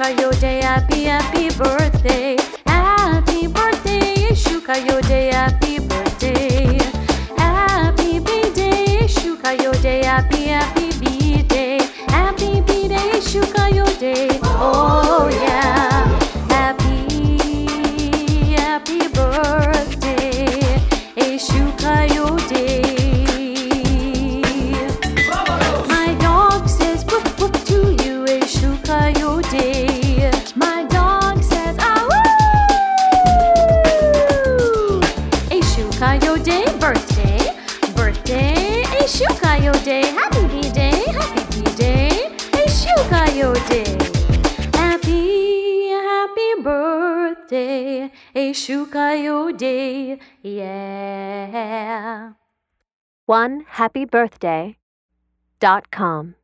your day, happy, happy birthday. Happy birthday, shuka your day, happy birthday. Happy B-day, shuka your day, happy, happy B-day. Happy B-day, shuka your day, oh yeah. Happy, happy birthday, shuka your day. My dog says woof woof to you, shuka your day. My dog says ah woo. Shuka your day, birthday, birthday. Shuka your day, happy B-day, happy B-day. Shuka your day, happy, happy birthday. Shuka your day, yeah. OneHappyBirthday.com